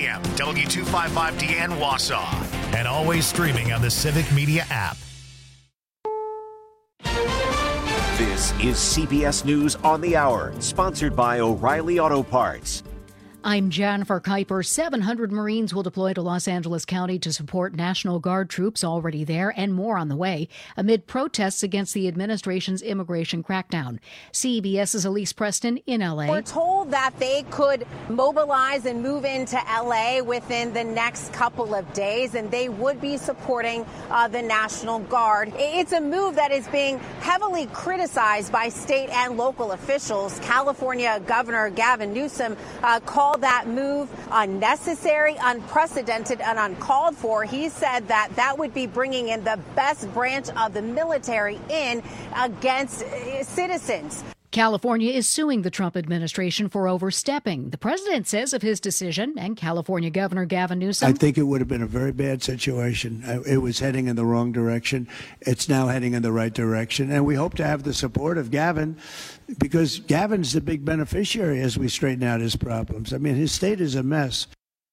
a.m. W255DN Wausau. And always streaming on the Civic Media app. This is CBS News on the Hour, sponsored by O'Reilly Auto Parts. I'm Jennifer Kuiper. 700 Marines will deploy to Los Angeles County to support National Guard troops already there and more on the way amid protests against the administration's immigration crackdown. CBS's Elise Preston in L.A. We're told that they could mobilize and move into L.A. within the next couple of days, and they would be supporting the National Guard. It's a move that is being heavily criticized by state and local officials. California Governor Gavin Newsom called that move unnecessary, unprecedented, and uncalled for. He said that that would be bringing in the best branch of the military in against citizens. California is suing the Trump administration for overstepping. The president says of his decision, and California Governor Gavin Newsom, I think it would have been a very bad situation. It was heading in the wrong direction. It's now heading in the right direction. And we hope to have the support of Gavin, because Gavin's the big beneficiary as we straighten out his problems. I mean, his state is a mess.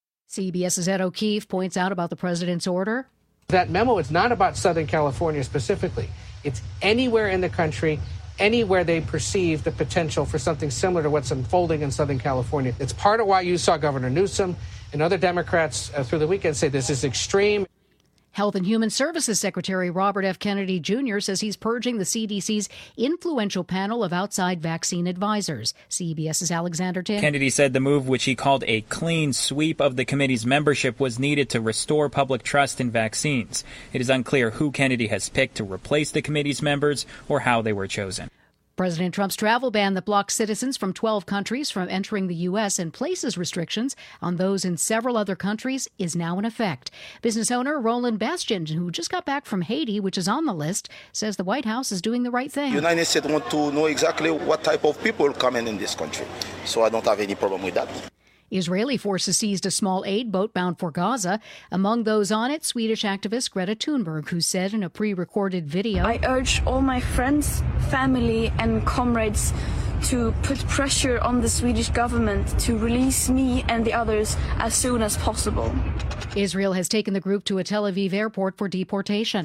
CBS's Ed O'Keefe points out about the president's order. That memo is not about Southern California specifically. It's anywhere in the country, anywhere they perceive the potential for something similar to what's unfolding in Southern California. It's part of why you saw Governor Newsom and other Democrats through the weekend say this is extreme. Health and Human Services Secretary Robert F. Kennedy Jr. says he's purging the CDC's influential panel of outside vaccine advisors. CBS's Alexander Tin. Kennedy said the move, which he called a clean sweep of the committee's membership, was needed to restore public trust in vaccines. It is unclear who Kennedy has picked to replace the committee's members or how they were chosen. President Trump's travel ban that blocks citizens from 12 countries from entering the U.S. and places restrictions on those in several other countries is now in effect. Business owner Roland Bastian, who just got back from Haiti, which is on the list, says the White House is doing the right thing. The United States want to know exactly what type of people come in this country, so I don't have any problem with that. Israeli forces seized a small aid boat bound for Gaza. Among those on it, Swedish activist Greta Thunberg, who said in a pre-recorded video, I urge all my friends, family and comrades to put pressure on the Swedish government to release me and the others as soon as possible. Israel has taken the group to a Tel Aviv airport for deportation.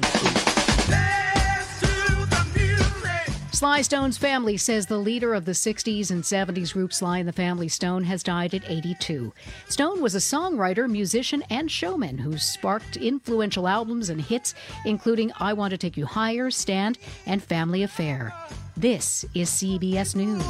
Sly Stone's family says the leader of the 60s and 70s group Sly and the Family Stone has died at 82. Stone was a songwriter, musician, and showman who sparked influential albums and hits, including I Want to Take You Higher, Stand, and Family Affair. This is CBS News.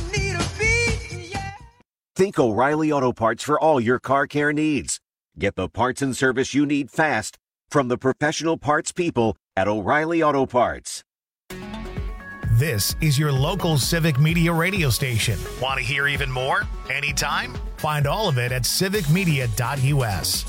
Think O'Reilly Auto Parts for all your car care needs. Get the parts and service you need fast from the professional parts people at O'Reilly Auto Parts. This is your local Civic Media radio station. Want to hear even more? Anytime? Find all of it at civicmedia.us.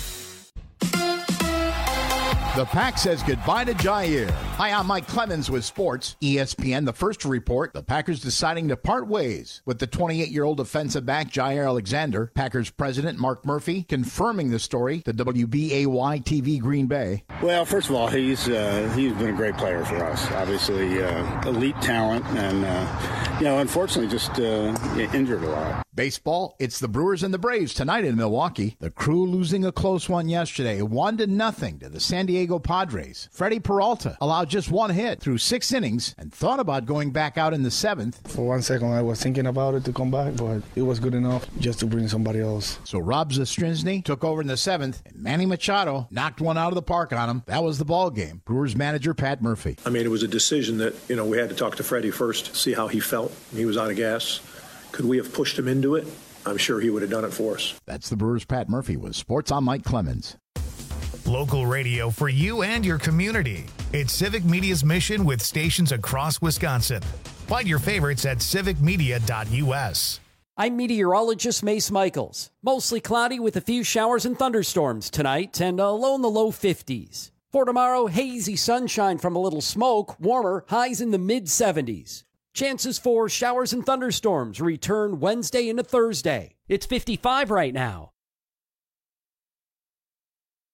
The Pack says goodbye to Jair. Hi, I'm Mike Clemens with sports. ESPN, the first to report the Packers deciding to part ways with the 28-year-old defensive back Jair Alexander. Packers president Mark Murphy confirming the story to WBAY-TV Green Bay. Well, first of all, he's been a great player for us. Obviously, elite talent, and unfortunately, just injured a lot. Baseball, it's the Brewers and the Braves tonight in Milwaukee. The Crew losing a close one yesterday, 1-0 to the San Diego Padres. Freddie Peralta allowed just one hit through 6 innings and thought about going back out in the 7th. For 1 second, I was thinking about it to come back, but it was good enough just to bring somebody else. So Rob Zastryzny took over in the 7th, and Manny Machado knocked one out of the park on him. That was the ball game. Brewers manager Pat Murphy. I mean, it was a decision that, we had to talk to Freddie first, see how he felt. He was out of gas. Could we have pushed him into it? I'm sure he would have done it for us. That's the Brewers' Pat Murphy with Sports. I'm Mike Clemens. Local radio for you and your community. It's Civic Media's mission with stations across Wisconsin. Find your favorites at civicmedia.us. I'm meteorologist Mace Michaels. Mostly cloudy with a few showers and thunderstorms tonight and a low in the low 50s. For tomorrow, hazy sunshine from a little smoke, warmer, highs in the mid-70s. Chances for showers and thunderstorms return Wednesday into Thursday. It's 55 right now.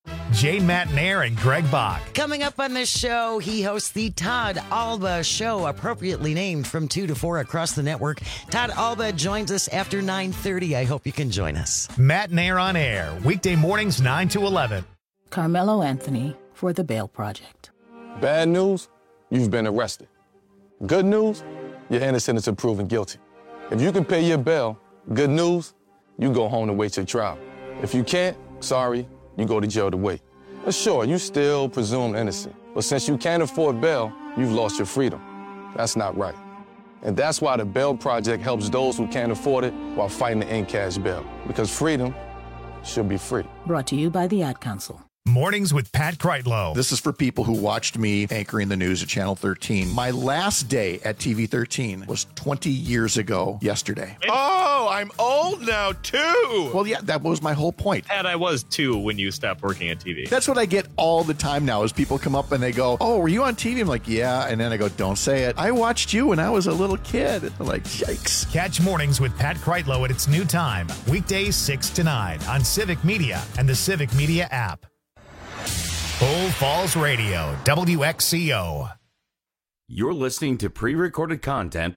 Jane Matnair and Greg Bach. Coming up on this show, he hosts the Todd Alba Show, appropriately named from 2 to 4 across the network. Todd Alba joins us after 9:30. I hope you can join us. Matnair on air, weekday mornings 9 to 11. Carmelo Anthony for The Bail Project. Bad news, you've been arrested. Good news, you're innocent until proven guilty. If you can pay your bail, good news, you go home to wait your trial. If you can't, sorry, you go to jail to wait. But sure, you still presumed innocent. But since you can't afford bail, you've lost your freedom. That's not right. And that's why the Bail Project helps those who can't afford it while fighting to end cash bail. Because freedom should be free. Brought to you by the Ad Council. Mornings with Pat Kreitlow. This is for people who watched me anchoring the news at Channel 13. My last day at TV 13 was 20 years ago yesterday. Oh, I'm old now, too. Well, yeah, that was my whole point. And I was, too, when you stopped working at TV. That's what I get all the time now is people come up and they go, oh, were you on TV? I'm like, yeah. And then I go, don't say it. I watched you when I was a little kid. They're like, yikes. Catch Mornings with Pat Kreitlow at its new time, weekdays 6 to 9 on Civic Media and the Civic Media app. Full Falls Radio, WXCO. You're listening to pre-recorded content.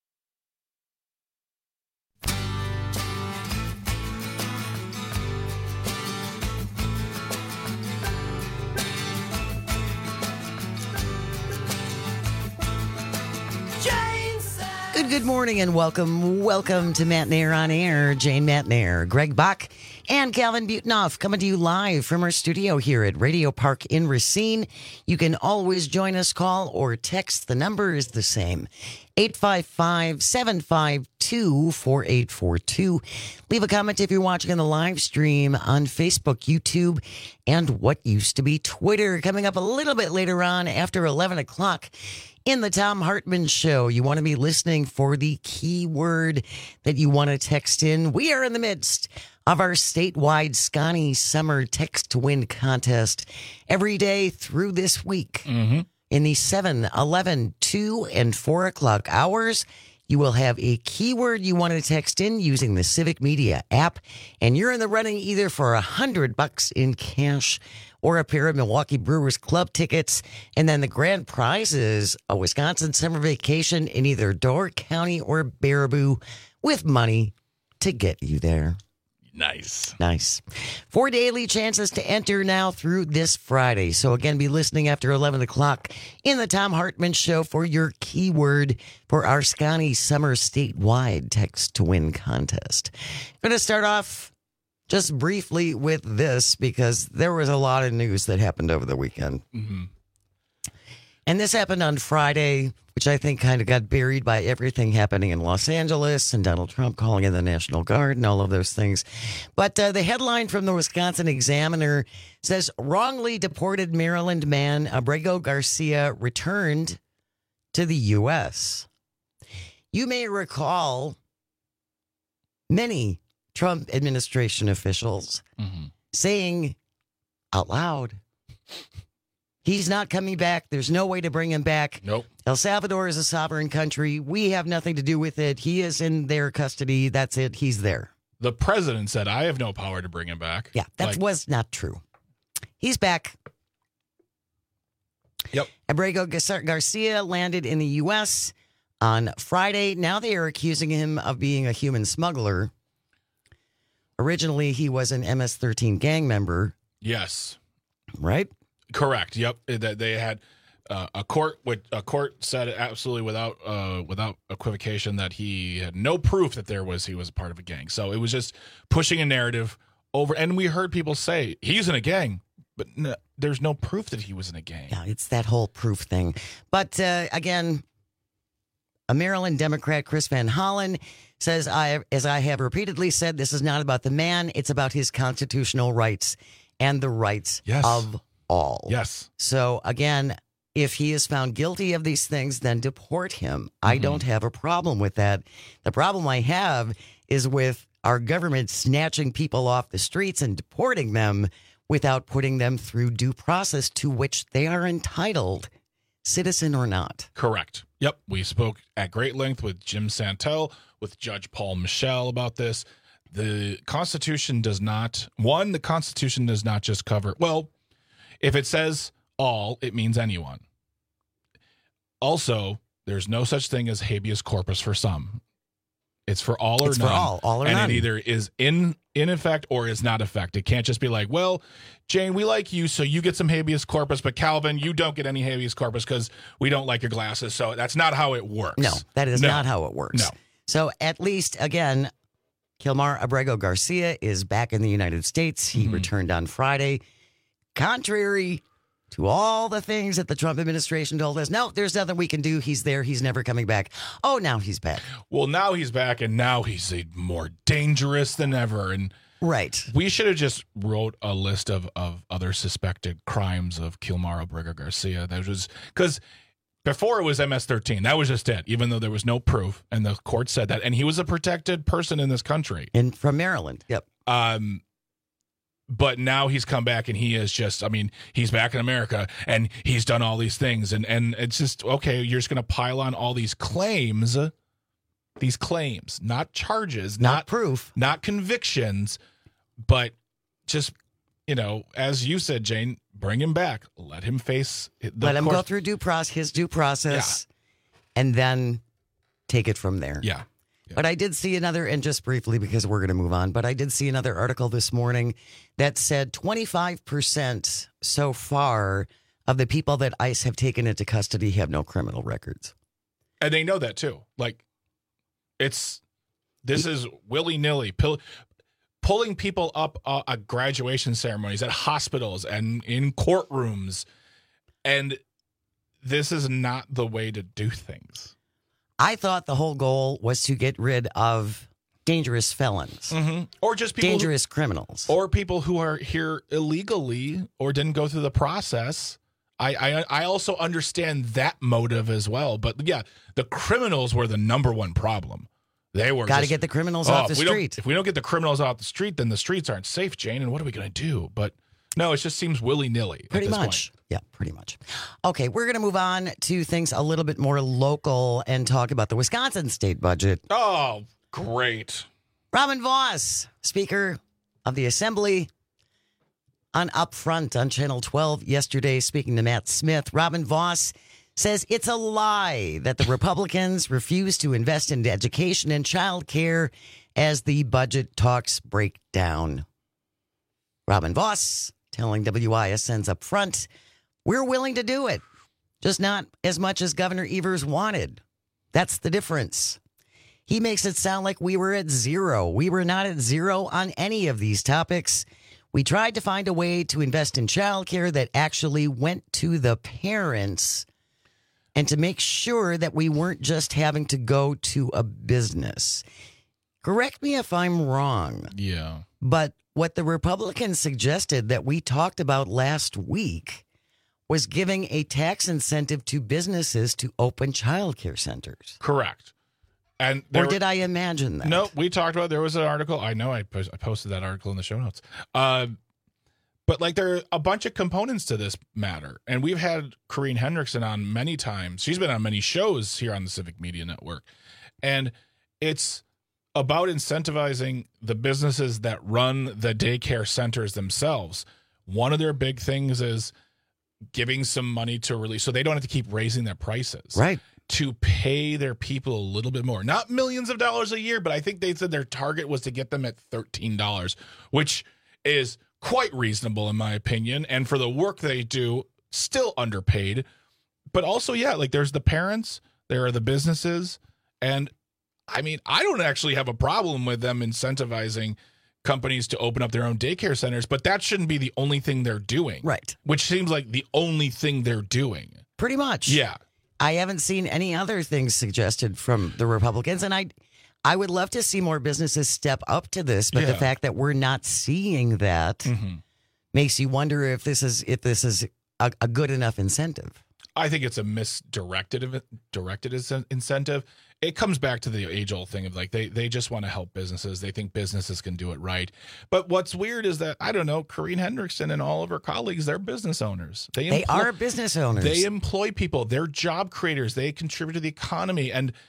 Good morning and welcome to Matnair on Air. Jane Matnair, Greg Bach, and Calvin Butenhoff coming to you live from our studio here at Radio Park in Racine. You can always join us, call or text. The number is the same, 855-752-4842. Leave a comment if you're watching on the live stream on Facebook, YouTube, and what used to be Twitter. Coming up a little bit later on after 11 o'clock. In the Tom Hartman Show, you want to be listening for the keyword that you want to text in. We are in the midst of our statewide Scotty Summer Text to Win contest every day through this week. In the 7, 11, 2, and 4 o'clock hours, you will have a keyword you want to text in using the Civic Media app, and you're in the running either for $100 in cash or a pair of Milwaukee Brewers Club tickets. And then the grand prize is a Wisconsin summer vacation in either Door County or Baraboo with money to get you there. Nice. 4 daily chances to enter now through this Friday. So again, be listening after 11 o'clock in the Tom Hartman Show for your keyword for our Scotty Summer statewide text to win contest. Going to start off just briefly with this because there was a lot of news that happened over the weekend. And this happened on Friday, which I think kind of got buried by everything happening in Los Angeles and Donald Trump calling in the National Guard and all of those things. But the headline from the Wisconsin Examiner says, wrongly deported Maryland man Abrego Garcia returned to the U.S. You may recall many Trump administration officials saying out loud, he's not coming back. There's no way to bring him back. Nope. El Salvador is a sovereign country. We have nothing to do with it. He is in their custody. That's it. He's there. The president said, I have no power to bring him back. Yeah, that was not true. He's back. Yep. Abrego Garcia landed in the U.S. on Friday. Now they are accusing him of being a human smuggler. Originally, he was an MS-13 gang member. Yes. Right? Correct. Yep. That they had a court said absolutely without equivocation that he had no proof that he was a part of a gang. So it was just pushing a narrative over. And we heard people say he's in a gang, but no, there's no proof that he was in a gang. Yeah, it's that whole proof thing. But again, a Maryland Democrat, Chris Van Hollen, says, as I have repeatedly said, this is not about the man. It's about his constitutional rights and the rights of all. Yes. So again, if he is found guilty of these things, then deport him. I don't have a problem with that. The problem I have is with our government snatching people off the streets and deporting them without putting them through due process to which they are entitled, citizen or not. Correct. Yep. We spoke at great length with Jim Santel, with Judge Paul Michel about this. the Constitution does not just cover, well, if it says all, it means anyone. Also, there's no such thing as habeas corpus for some. It's for all or none. It's for all or none. And it either is in effect or is not effect. It can't just be like, well, Jane, we like you, so you get some habeas corpus, but Calvin, you don't get any habeas corpus because we don't like your glasses. So that's not how it works. No, that is not how it works. No. So at least, again, Kilmar Abrego Garcia is back in the United States. He returned on Friday. Contrary to all the things that the Trump administration told us, no, there's nothing we can do. He's there. He's never coming back. Oh, now he's back. Well, now he's back, and now he's more dangerous than ever. And right. We should have just wrote a list of other suspected crimes of Kilmar Abrego Garcia. That was because before it was MS-13. That was just it, even though there was no proof, and the court said that. And he was a protected person in this country. And from Maryland. Yep. But now he's come back, and he is just, I mean, he's back in America, and he's done all these things. And it's just, okay, you're just going to pile on all these claims, not charges, not proof, not convictions, but just, as you said, Jane, bring him back. Let him face Let him go through his due process, and then take it from there. Yeah. But I did see another, and just briefly because we're going to move on, but I did see another article this morning that said 25% so far of the people that ICE have taken into custody have no criminal records. And they know that too. Like, this is willy-nilly. Pulling people up at graduation ceremonies, at hospitals, and in courtrooms. And this is not the way to do things. I thought the whole goal was to get rid of dangerous felons. Or just people dangerous criminals. Or people who are here illegally or didn't go through the process. I also understand that motive as well. But yeah, the criminals were the number one problem. They were got to get the criminals off the street. If we don't get the criminals off the street, then the streets aren't safe, Jane. And what are we going to do? But no, it just seems willy-nilly. Pretty much. Yeah, pretty much. Okay, we're going to move on to things a little bit more local and talk about the Wisconsin state budget. Oh, great. Robin Vos, Speaker of the Assembly, on Upfront on Channel 12 yesterday, speaking to Matt Smith. Robin Vos says it's a lie that the Republicans refuse to invest in education and child care as the budget talks break down. Robin Vos telling WISN's Upfront, we're willing to do it, just not as much as Governor Evers wanted. That's the difference. He makes it sound like we were at zero. We were not at zero on any of these topics. We tried to find a way to invest in childcare that actually went to the parents and to make sure that we weren't just having to go to a business. Correct me if I'm wrong. Yeah. But what the Republicans suggested that we talked about last week was giving a tax incentive to businesses to open childcare centers. Correct. And did I imagine that? No, we talked about, there was an article. I know I posted that article in the show notes. But like, there are a bunch of components to this matter. And we've had Corrine Hendrickson on many times. She's been on many shows here on the Civic Media Network. And it's about incentivizing the businesses that run the daycare centers themselves. One of their big things is giving some money to release, so they don't have to keep raising their prices. Right. To pay their people a little bit more. Not millions of dollars a year, but I think they said their target was to get them at $13, which is quite reasonable in my opinion. And for the work they do, still underpaid. But also, yeah, like, there's the parents, there are the businesses, and I mean, I don't actually have a problem with them incentivizing companies to open up their own daycare centers, but that shouldn't be the only thing they're doing. Right. Which seems like the only thing they're doing. Pretty much. Yeah. I haven't seen any other things suggested from the Republicans, and I would love to see more businesses step up to this, but the fact that we're not seeing that makes you wonder if this is a good enough incentive. I think it's a misdirected incentive. It comes back to the age-old thing of, like, they just want to help businesses. They think businesses can do it right. But what's weird is that, I don't know, Corrine Hendrickson and all of her colleagues, they're business owners. They are business owners. They employ people. They're job creators. They contribute to the economy. And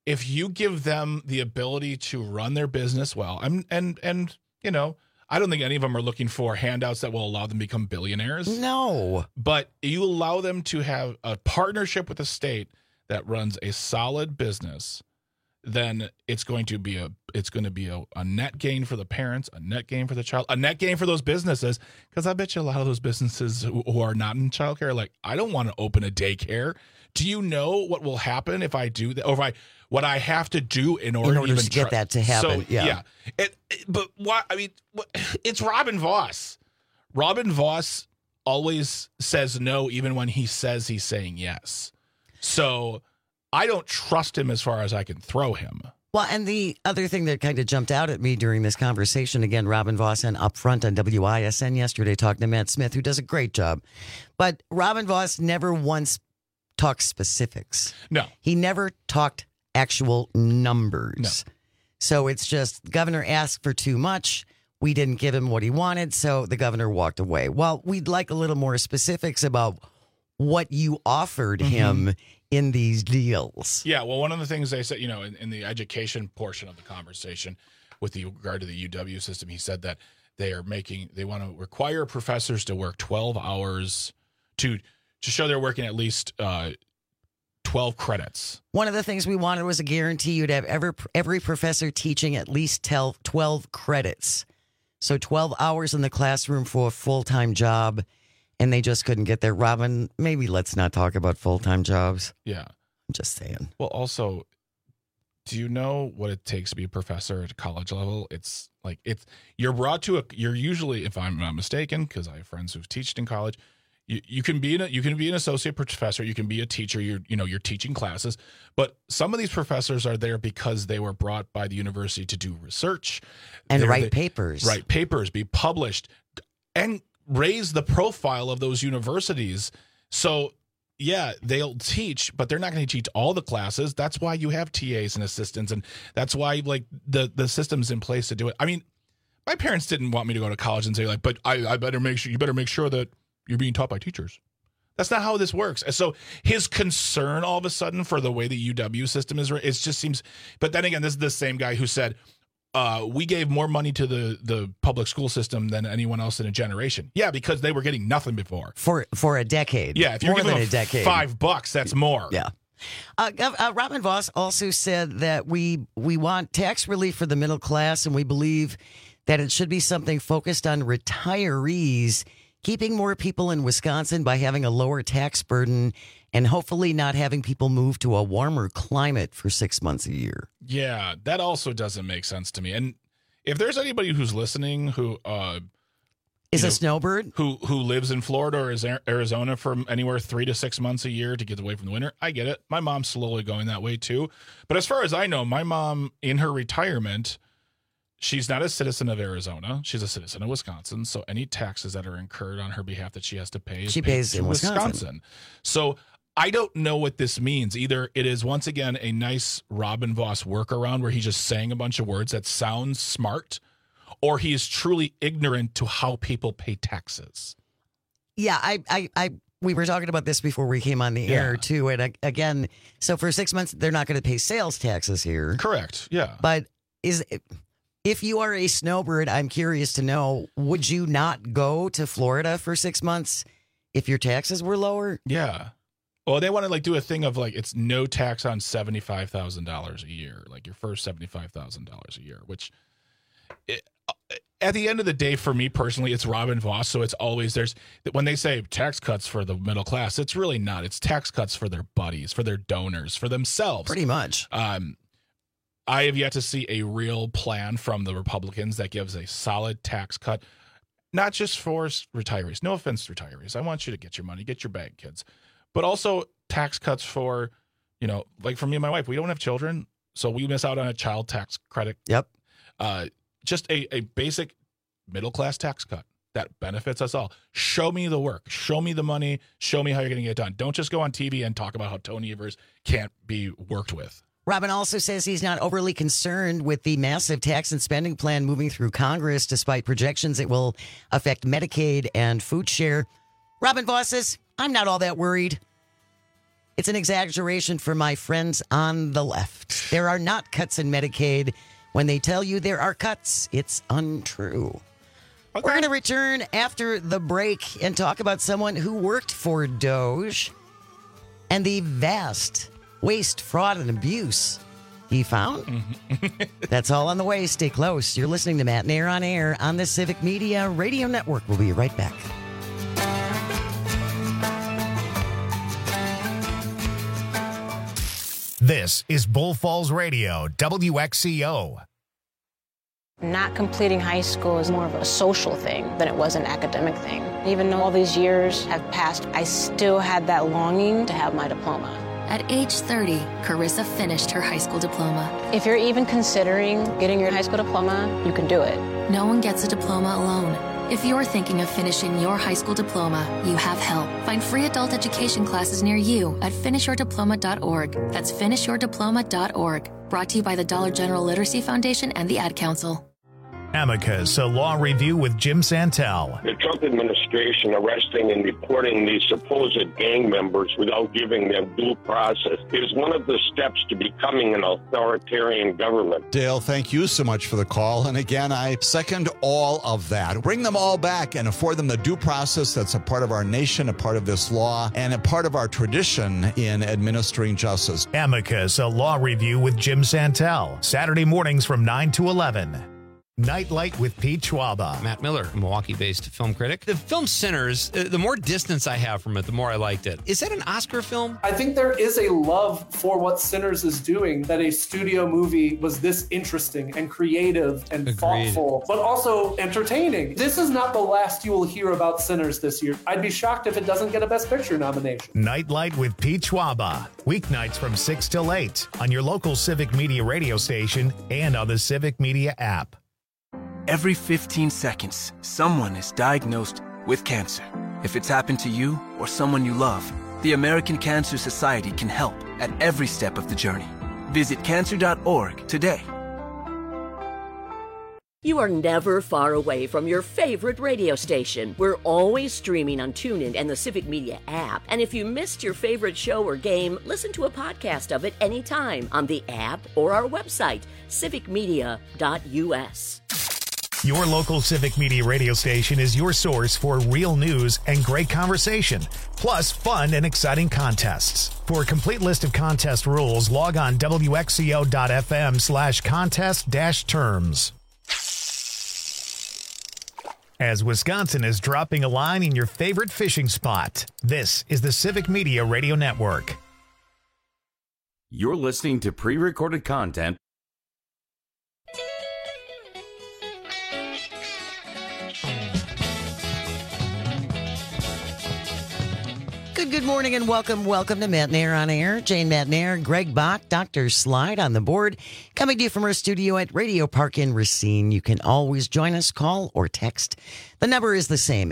if you give them the ability to run their business well, and you know, I don't think any of them are looking for handouts that will allow them to become billionaires. No. But you allow them to have a partnership with the state that runs a solid business, then it's going to be a net gain for the parents, a net gain for the child, a net gain for those businesses. Because I bet you a lot of those businesses who are not in childcare are like, I don't want to open a daycare. Do you know what will happen if I do that, or what I have to do in order to even get that to happen? So, yeah. But what I mean, it's Robin Vos. Robin Vos always says no, even when he says he's saying yes. So I don't trust him as far as I can throw him. Well, and the other thing that kind of jumped out at me during this conversation, again, Robin Vos and Upfront on WISN yesterday talking to Matt Smith, who does a great job. But Robin Vos never once talked specifics. No. He never talked actual numbers. No. So it's just the governor asked for too much. We didn't give him what he wanted, so the governor walked away. Well, we'd like a little more specifics about what you offered him in these deals. Yeah, well, one of the things they said, you know, in the education portion of the conversation with regard to the UW system, he said that they want to require professors to work 12 hours to show they're working at least 12 credits. One of the things we wanted was a guarantee you'd have every professor teaching at least 12 credits. So 12 hours in the classroom for a full-time job, and they just couldn't get there. Robin, maybe let's not talk about full-time jobs. Yeah. I'm just saying. Well, also, do you know what it takes to be a professor at college level? It's like, you're usually, if I'm not mistaken, because I have friends who've taught in college, you can be an associate professor, you can be a teacher, you're teaching classes, but some of these professors are there because they were brought by the university to do research and write papers, be published, and raise the profile of those universities. So yeah, they'll teach, but they're not going to teach all the classes. That's why you have TAs and assistants, and that's why like the system's in place to do it. I mean, my parents didn't want me to go to college and say like, but I better make sure that you're being taught by teachers. That's not how this works. And so his concern all of a sudden for the way the UW system is, it just seems, but then again, this is the same guy who said, we gave more money to the public school system than anyone else in a generation. Yeah, because they were getting nothing before. For a decade. Yeah, if you're more giving than a decade. $5, that's more. Yeah. Robin Vos also said that we want tax relief for the middle class, and we believe that it should be something focused on retirees, keeping more people in Wisconsin by having a lower tax burden and hopefully not having people move to a warmer climate for 6 months a year. Yeah, that also doesn't make sense to me. And if there's anybody who's listening who is a snowbird who lives in Florida or is Arizona for anywhere 3 to 6 months a year to get away from the winter, I get it. My mom's slowly going that way too. But as far as I know, my mom in her retirement, she's not a citizen of Arizona. She's a citizen of Wisconsin. So any taxes that are incurred on her behalf that she has to pay, she pays in Wisconsin. So I don't know what this means. Either it is, once again, a nice Robin Vos workaround where he's just saying a bunch of words that sound smart, or he is truly ignorant to how people pay taxes. Yeah, we were talking about this before we came on the air, too. And again, so for 6 months, they're not going to pay sales taxes here. Correct, yeah. But if you are a snowbird, I'm curious to know, would you not go to Florida for 6 months if your taxes were lower? Yeah. Well, they want to do a thing of it's no tax on $75,000 a year, like your first $75,000 a year, which at the end of the day, for me personally, it's Robin Vos. So it's always when they say tax cuts for the middle class, it's really not. It's tax cuts for their buddies, for their donors, for themselves. Pretty much. I have yet to see a real plan from the Republicans that gives a solid tax cut, not just for retirees. No offense to retirees. I want you to get your money, get your bag, kids. But also tax cuts for, like for me and my wife, we don't have children, so we miss out on a child tax credit. Yep. Just a basic middle-class tax cut that benefits us all. Show me the work. Show me the money. Show me how you're going to get it done. Don't just go on TV and talk about how Tony Evers can't be worked with. Robin also says he's not overly concerned with the massive tax and spending plan moving through Congress, despite projections it will affect Medicaid and food share. Robin Vos says, I'm not all that worried. It's an exaggeration for my friends on the left. There are not cuts in Medicaid. When they tell you there are cuts, it's untrue. Okay. We're going to return after the break and talk about someone who worked for DOJ and the vast waste, fraud, and abuse he found. That's all on the way. Stay close. You're listening to Matt Nair on Air on the Civic Media Radio Network. We'll be right back. This is Bull Falls Radio, WXCO. Not completing high school is more of a social thing than it was an academic thing. Even though all these years have passed, I still had that longing to have my diploma. At age 30, Carissa finished her high school diploma. If you're even considering getting your high school diploma, you can do it. No one gets a diploma alone. If you're thinking of finishing your high school diploma, you have help. Find free adult education classes near you at finishyourdiploma.org. That's finishyourdiploma.org. Brought to you by the Dollar General Literacy Foundation and the Ad Council. Amicus, a law review with Jim Santel. The Trump administration arresting and deporting these supposed gang members without giving them due process is one of the steps to becoming an authoritarian government. Dale, thank you so much for the call. And again, I second all of that. Bring them all back and afford them the due process that's a part of our nation, a part of this law, and a part of our tradition in administering justice. Amicus, a law review with Jim Santel. Saturday mornings from 9 to 11. Nightlight with Pete Schwaba. Matt Miller, Milwaukee-based film critic. The film Sinners, the more distance I have from it, the more I liked it. Is that an Oscar film? I think there is a love for what Sinners is doing, that a studio movie was this interesting and creative and thoughtful, but also entertaining. This is not the last you will hear about Sinners this year. I'd be shocked if it doesn't get a Best Picture nomination. Nightlight with Pete Schwaba. Weeknights from 6 till 8 on your local Civic Media radio station and on the Civic Media app. Every 15 seconds, someone is diagnosed with cancer. If it's happened to you or someone you love, the American Cancer Society can help at every step of the journey. Visit cancer.org today. You are never far away from your favorite radio station. We're always streaming on TuneIn and the Civic Media app. And if you missed your favorite show or game, listen to a podcast of it anytime on the app or our website, civicmedia.us. Your local Civic Media radio station is your source for real news and great conversation, plus fun and exciting contests. For a complete list of contest rules, log on wxco.fm/contest-terms. As Wisconsin is dropping a line in your favorite fishing spot, this is the Civic Media Radio Network. You're listening to pre-recorded content. Good morning and welcome to Matt Nair on Air. Jane Matt Nair, Greg Bach, Dr. Slide on the board. Coming to you from our studio at Radio Park in Racine. You can always join us, call or text. The number is the same,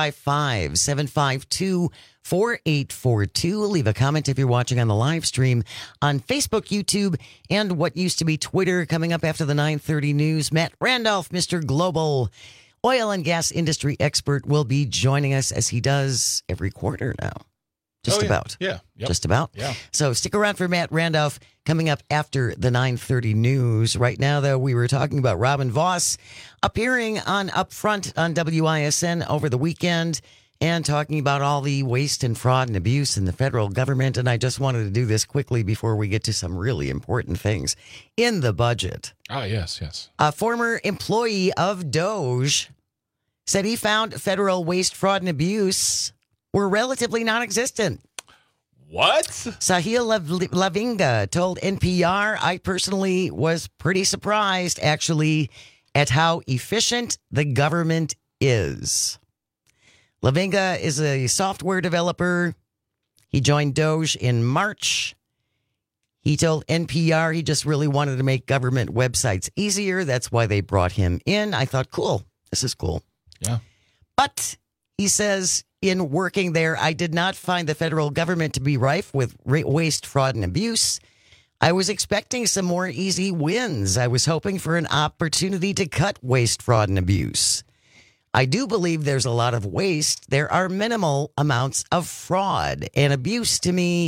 855-752-4842. Leave a comment if you're watching on the live stream on Facebook, YouTube, and what used to be Twitter. Coming up after the 9:30 news, Matt Randolph, Mr. Global oil and gas industry expert, will be joining us as he does every quarter now. Just about. Yeah. Yep. Just about. Yeah. So stick around for Matt Randolph coming up after the 9:30 news. Right now, though, we were talking about Robin Vos appearing on Upfront on WISN over the weekend and talking about all the waste and fraud and abuse in the federal government. And I just wanted to do this quickly before we get to some really important things in the budget. Ah, yes. A former employee of DOJ said he found federal waste, fraud, and abuse were relatively non-existent. What? Sahil Lavinga told NPR, I personally was pretty surprised, actually, at how efficient the government is. Lavinga is a software developer. He joined DOJ in March. He told NPR he just really wanted to make government websites easier. That's why they brought him in. I thought, cool. This is cool. Yeah. But he says, in working there, I did not find the federal government to be rife with waste, fraud, and abuse. I was expecting some more easy wins. I was hoping for an opportunity to cut waste, fraud, and abuse. I do believe there's a lot of waste. There are minimal amounts of fraud and abuse. To me,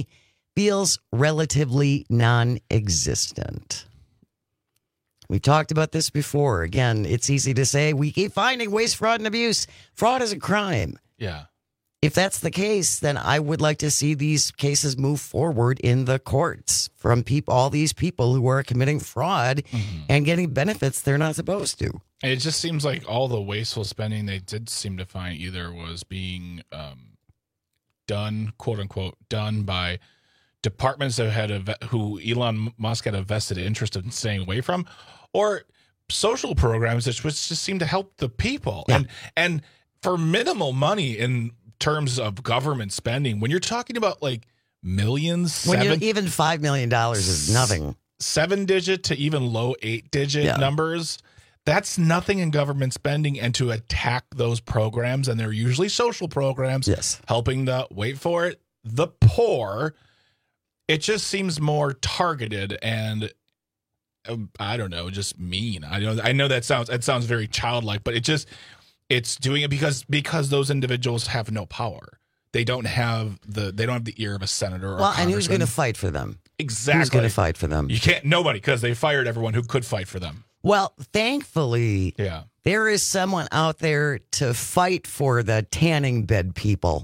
feels relatively non-existent. We've talked about this before. Again, it's easy to say we keep finding waste, fraud, and abuse. Fraud is a crime. Yeah. If that's the case, then I would like to see these cases move forward in the courts from all these people who are committing fraud and getting benefits they're not supposed to. And it just seems like all the wasteful spending they did seem to find either was being done, quote unquote, done by departments that who Elon Musk had a vested interest in staying away from, or social programs which just seem to help the people. Yeah. And for minimal money in terms of government spending, when you're talking about like millions, Even $5 million is nothing. 7-digit to even low 8-digit numbers, that's nothing in government spending. And to attack those programs, and they're usually social programs, helping the poor, it just seems more targeted and I don't know, just mean. I know that sounds very childlike, but it's doing it because those individuals have no power. They don't have the ear of a senator or a and who's going to fight for them? Exactly. Who's going to fight for them? Nobody, because they fired everyone who could fight for them. Well, thankfully, there is someone out there to fight for the tanning bed people.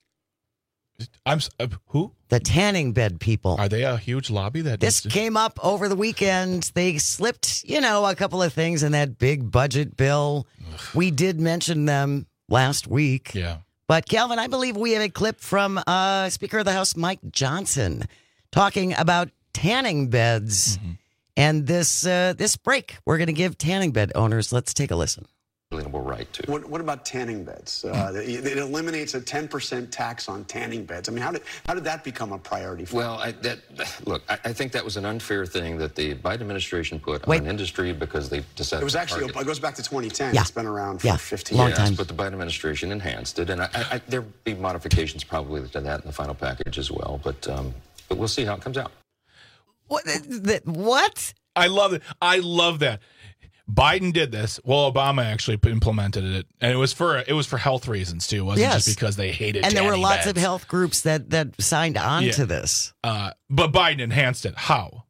Who? The tanning bed people. Are they a huge lobby? This came up over the weekend. They slipped, a couple of things in that big budget bill. We did mention them last week. Yeah. But Calvin, I believe we have a clip from Speaker of the House Mike Johnson talking about tanning beds and this break we're going to give tanning bed owners. Let's take a listen. Right to. What about tanning beds? It eliminates a 10% tax on tanning beds. I mean, how did that become a priority for Well, I think that was an unfair thing that the Biden administration put on industry because they decided it was actually, it goes back to 2010. Yeah. It's been around for 15 long years. time. But the Biden administration enhanced it, and there'll be modifications probably to that in the final package as well. But we'll see how it comes out. What? I love it. I love that. Biden did this. Well, Obama actually implemented it, and it was for health reasons too. It wasn't just because they hated. And there were lots beds. of health groups that signed on to this. But Biden enhanced it. How?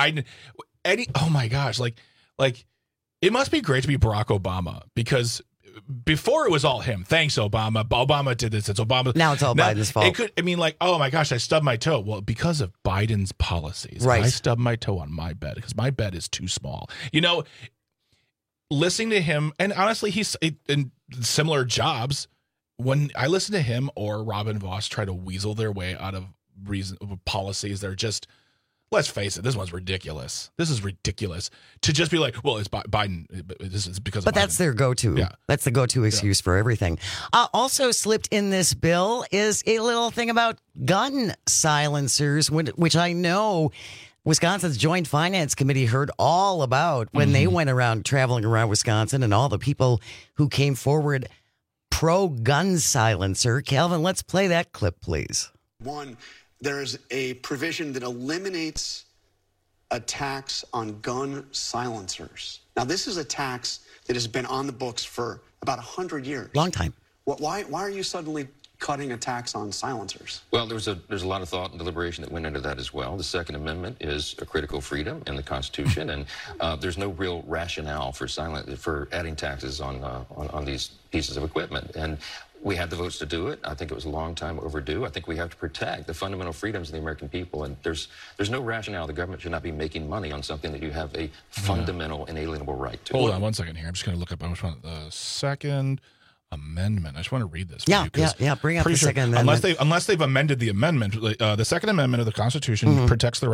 Oh my gosh! Like it must be great to be Barack Obama, because before it was all him. Thanks, Obama. Obama did this. It's Obama. Now it's all Biden's fault. Oh my gosh, I stubbed my toe. Well, because of Biden's policies, right. I stubbed my toe on my bed because my bed is too small. Listening to him, and honestly, he's in similar jobs. When I listen to him or Robin Vos try to weasel their way out of policies, they're just, let's face it, this one's ridiculous. This is ridiculous to just be like, well, it's Biden. This is because of Biden. That's their go-to. Yeah. That's the go-to excuse for everything. Also slipped in this bill is a little thing about gun silencers, which I know Wisconsin's Joint Finance Committee heard all about when they went around traveling around Wisconsin, and all the people who came forward pro-gun silencer. Calvin, let's play that clip, please. One, there's a provision that eliminates a tax on gun silencers. Now, this is a tax that has been on the books for about 100 years. Long time. Why are you suddenly cutting a tax on silencers? Well, there's a lot of thought and deliberation that went into that as well. The Second Amendment is a critical freedom in the Constitution, and there's no real rationale for adding taxes on these pieces of equipment. And we had the votes to do it. I think it was a long time overdue. I think we have to protect the fundamental freedoms of the American people, and there's no rationale. The government should not be making money on something that you have a fundamental, inalienable right to. Hold on one second here. I'm just going to look up the Second Amendment. I just want to read this. Yeah. Bring up the Second Amendment. Unless they've amended the amendment, the Second Amendment of the Constitution protects the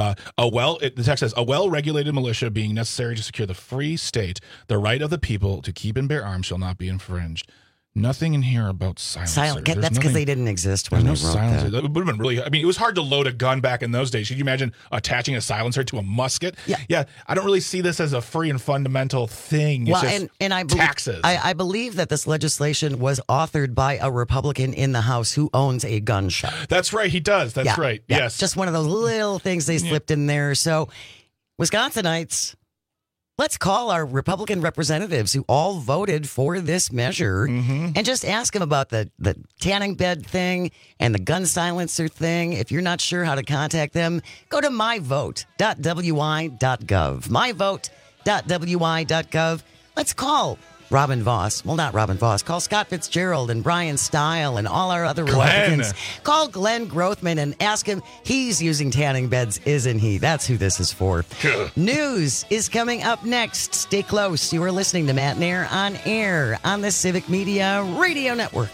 text says a well-regulated militia being necessary to secure the free state, the right of the people to keep and bear arms shall not be infringed. Nothing in here about silencers. That's because they didn't exist when they wrote that. It would have been really. I mean, it was hard to load a gun back in those days. Could you imagine attaching a silencer to a musket? Yeah. I don't really see this as a free and fundamental thing. It's just taxes. I believe that this legislation was authored by a Republican in the House who owns a gun shop. That's right. He does. That's right. Yeah. Yes. Just one of those little things they slipped in there. So, Wisconsinites, Let's call our Republican representatives who all voted for this measure and just ask them about the tanning bed thing and the gun silencer thing. If you're not sure how to contact them, go to myvote.wi.gov. myvote.wi.gov. Let's call Robin Voss. Well, not Robin Voss. Call Scott Fitzgerald and Brian Stile and all our other Republicans. Call Glenn Grothman and ask him. He's using tanning beds, isn't he? That's who this is for. News is coming up next. Stay close. You are listening to Matt Nair on air on the Civic Media Radio Network.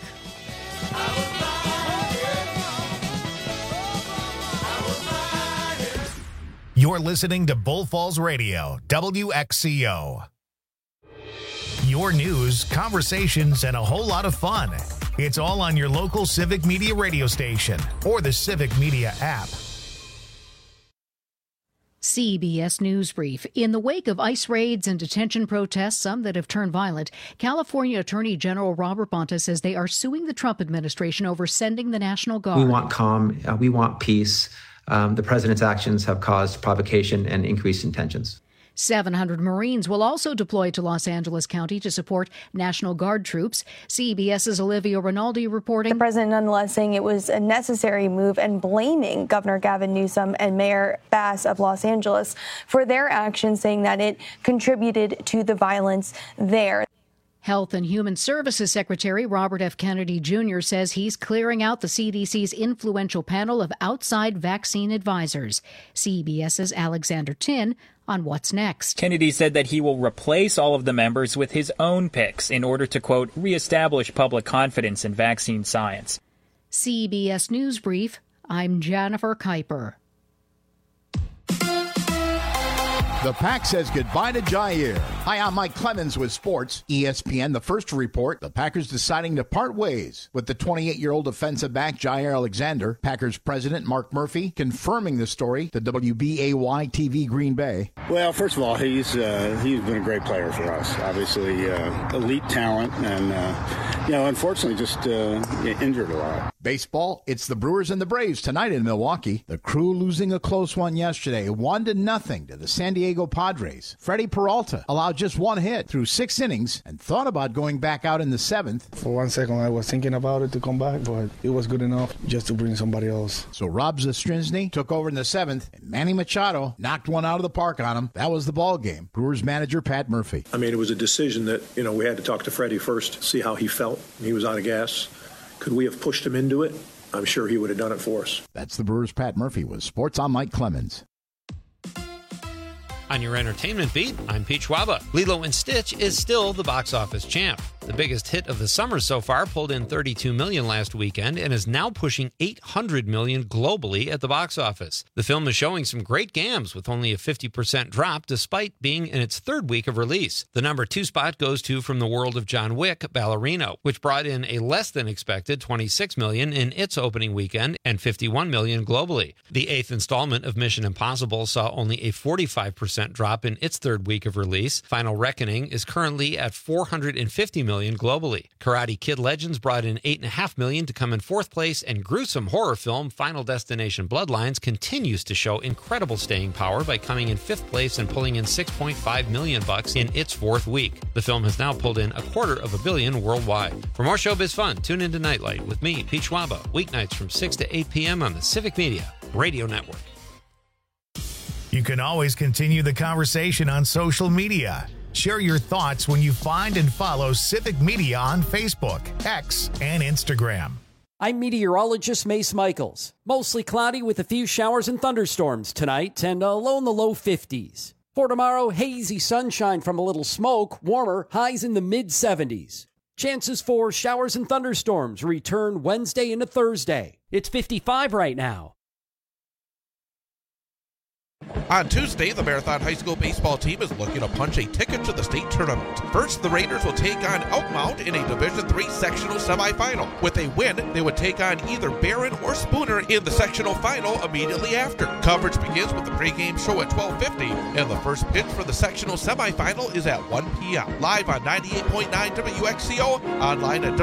You're listening to Bull Falls Radio, WXCO. Your news, conversations, and a whole lot of fun. It's all on your local Civic Media radio station or the Civic Media app. CBS News Brief. In the wake of ICE raids and detention protests, some that have turned violent, California Attorney General Robert Bonta says they are suing the Trump administration over sending the National Guard. We want calm. We want peace. The president's actions have caused provocation and increased in tensions. 700 Marines will also deploy to Los Angeles County to support National Guard troops. CBS's Olivia Rinaldi reporting. The president nonetheless saying it was a necessary move and blaming Governor Gavin Newsom and Mayor Bass of Los Angeles for their actions, saying that it contributed to the violence there. Health and Human Services Secretary Robert F. Kennedy Jr. says he's clearing out the CDC's influential panel of outside vaccine advisors. CBS's Alexander Tin on what's next. Kennedy said that he will replace all of the members with his own picks in order to, quote, reestablish public confidence in vaccine science. CBS News Brief, I'm Jennifer Kuiper. The Pack says goodbye to Jair. Hi, I'm Mike Clemens with sports. ESPN, the first to report, the Packers deciding to part ways with the 28-year-old defensive back Jair Alexander. Packers president Mark Murphy confirming the story to WBAY-TV Green Bay. Well, first of all, he's been a great player for us. Obviously, elite talent, and unfortunately, just injured a lot. Baseball, it's the Brewers and the Braves tonight in Milwaukee. The Crew losing a close one yesterday, 1-0 to the San Diego Padres. Freddie Peralta allowed just one hit through 6 innings and thought about going back out in the 7th. For 1 second, I was thinking about it to come back, but it was good enough just to bring somebody else. So Rob Zastrinsky took over in the 7th, and Manny Machado knocked one out of the park on him. That was the ball game. Brewers manager Pat Murphy. I mean, it was a decision that, we had to talk to Freddie first, see how he felt. He was out of gas. Could we have pushed him into it? I'm sure he would have done it for us. That's the Brewers' Pat Murphy with Sports. I'm Mike Clemens. On your entertainment beat, I'm Pete Schwaba. Lilo & Stitch is still the box office champ. The biggest hit of the summer so far pulled in $32 million last weekend and is now pushing $800 million globally at the box office. The film is showing some great gams with only a 50% drop despite being in its 3rd week of release. The number 2 spot goes to From the World of John Wick, Ballerino, which brought in a less than expected $26 million in its opening weekend and $51 million globally. The 8th installment of Mission Impossible saw only a 45% drop in its 3rd week of release. Final Reckoning is currently at $450 million globally. Karate Kid Legends brought in $8.5 million to come in 4th place, and gruesome horror film Final Destination Bloodlines continues to show incredible staying power by coming in 5th place and pulling in $6.5 million in its 4th week. The film has now pulled in $250 million worldwide. For more showbiz fun, tune into Nightlight with me, Pete Schwaba, weeknights from 6 to 8 p.m. on the Civic Media Radio Network. You can always continue the conversation on social media. Share your thoughts when you find and follow Civic Media on Facebook, X, and Instagram. I'm meteorologist Mace Michaels. Mostly cloudy with a few showers and thunderstorms tonight and a low in the low 50s. For tomorrow, hazy sunshine from a little smoke, warmer, highs in the mid-70s. Chances for showers and thunderstorms return Wednesday into Thursday. It's 55 right now. On Tuesday, the Marathon High School baseball team is looking to punch a ticket to the state tournament. First, the Raiders will take on Elkmount in a Division III sectional semifinal. With a win, they would take on either Barron or Spooner in the sectional final immediately after. Coverage begins with the pregame show at 12:50, and the first pitch for the sectional semifinal is at 1 p.m. Live on 98.9 WXCO, online at